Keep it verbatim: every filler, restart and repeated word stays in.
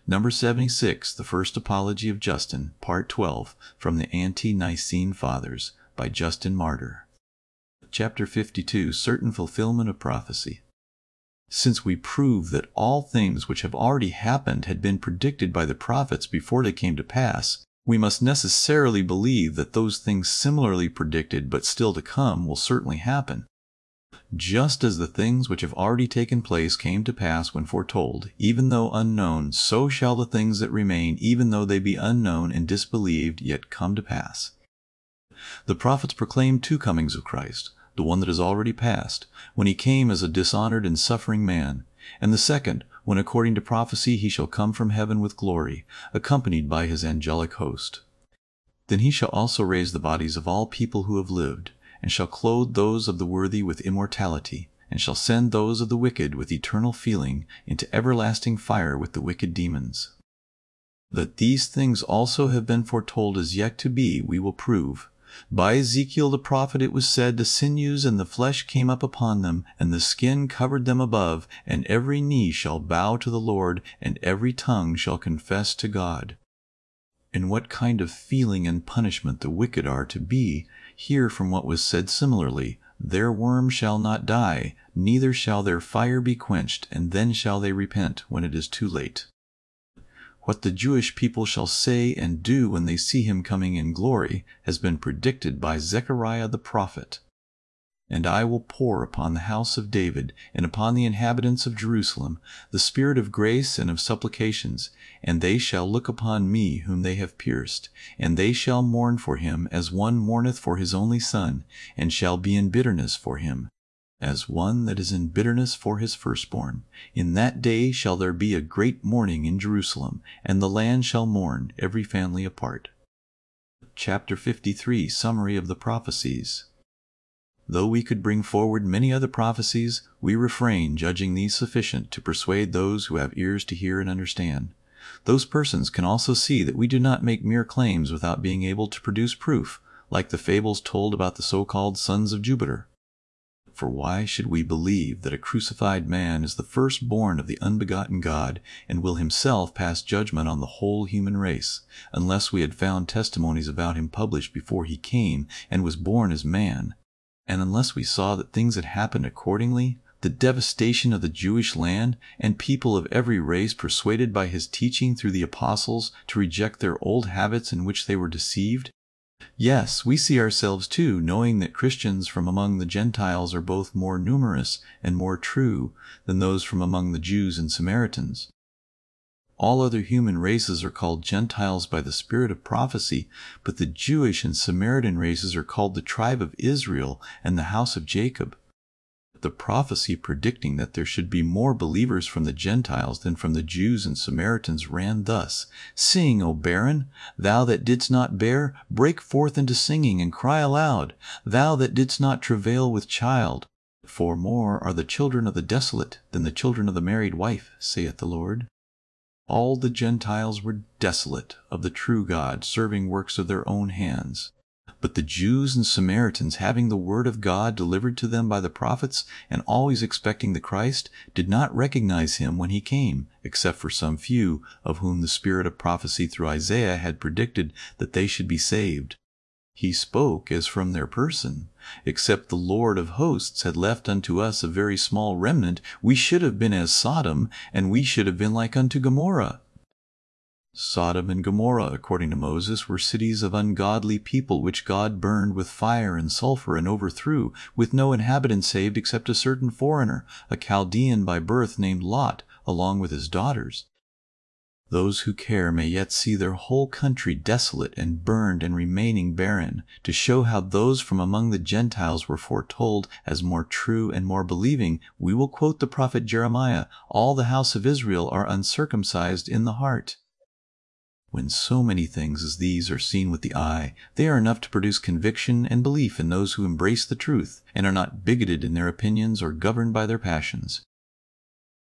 Number seventy-six, The First Apology of Justin, Part twelve, from the Ante-Nicene Fathers, by Justin Martyr. Chapter fifty-two, Certain Fulfillment of Prophecy. Since we prove that all things which have already happened had been predicted by the prophets before they came to pass, we must necessarily believe that those things similarly predicted but still to come will certainly happen. Just as the things which have already taken place came to pass when foretold, even though unknown, so shall the things that remain, even though they be unknown and disbelieved, yet come to pass. The prophets proclaimed two comings of Christ, the one that is already past, when he came as a dishonored and suffering man, and the second, when according to prophecy he shall come from heaven with glory, accompanied by his angelic host. Then he shall also raise the bodies of all people who have lived, and shall clothe those of the worthy with immortality, and shall send those of the wicked with eternal feeling into everlasting fire with the wicked demons. That these things also have been foretold as yet to be, we will prove. By Ezekiel the prophet it was said, the sinews and the flesh came up upon them, and the skin covered them above, and every knee shall bow to the Lord, and every tongue shall confess to God. In what kind of feeling and punishment the wicked are to be, hear from what was said similarly, their worm shall not die, neither shall their fire be quenched, and then shall they repent when it is too late. What the Jewish people shall say and do when they see him coming in glory has been predicted by Zechariah the prophet. And I will pour upon the house of David and upon the inhabitants of Jerusalem the spirit of grace and of supplications, and they shall look upon me whom they have pierced, and they shall mourn for him as one mourneth for his only son, and shall be in bitterness for him, as one that is in bitterness for his firstborn. In that day shall there be a great mourning in Jerusalem, and the land shall mourn, every family apart. Chapter fifty-three, Summary of the Prophecies. Though we could bring forward many other prophecies, we refrain, judging these sufficient to persuade those who have ears to hear and understand. Those persons can also see that we do not make mere claims without being able to produce proof, like the fables told about the so-called sons of Jupiter. For why should we believe that a crucified man is the firstborn of the unbegotten God, and will himself pass judgment on the whole human race, unless we had found testimonies about him published before he came and was born as man? And unless we saw that things had happened accordingly, the devastation of the Jewish land, and people of every race persuaded by his teaching through the apostles to reject their old habits in which they were deceived? Yes, we see ourselves too, knowing that Christians from among the Gentiles are both more numerous and more true than those from among the Jews and Samaritans. All other human races are called Gentiles by the spirit of prophecy, but the Jewish and Samaritan races are called the tribe of Israel and the house of Jacob. The prophecy predicting that there should be more believers from the Gentiles than from the Jews and Samaritans ran thus: Sing, O barren, thou that didst not bear, break forth into singing and cry aloud, thou that didst not travail with child. For more are the children of the desolate than the children of the married wife, saith the Lord. All the Gentiles were desolate of the true God, serving works of their own hands. But the Jews and Samaritans, having the word of God delivered to them by the prophets, and always expecting the Christ, did not recognize him when he came, except for some few, of whom the spirit of prophecy through Isaiah had predicted that they should be saved. He spoke as from their person. Except the Lord of hosts had left unto us a very small remnant, we should have been as Sodom, and we should have been like unto Gomorrah. Sodom and Gomorrah, according to Moses, were cities of ungodly people, which God burned with fire and sulfur and overthrew, with no inhabitant saved except a certain foreigner, a Chaldean by birth named Lot, along with his daughters. Those who care may yet see their whole country desolate and burned and remaining barren, to show how those from among the Gentiles were foretold as more true and more believing. We will quote the prophet Jeremiah, all the house of Israel are uncircumcised in the heart. When so many things as these are seen with the eye, they are enough to produce conviction and belief in those who embrace the truth, and are not bigoted in their opinions or governed by their passions.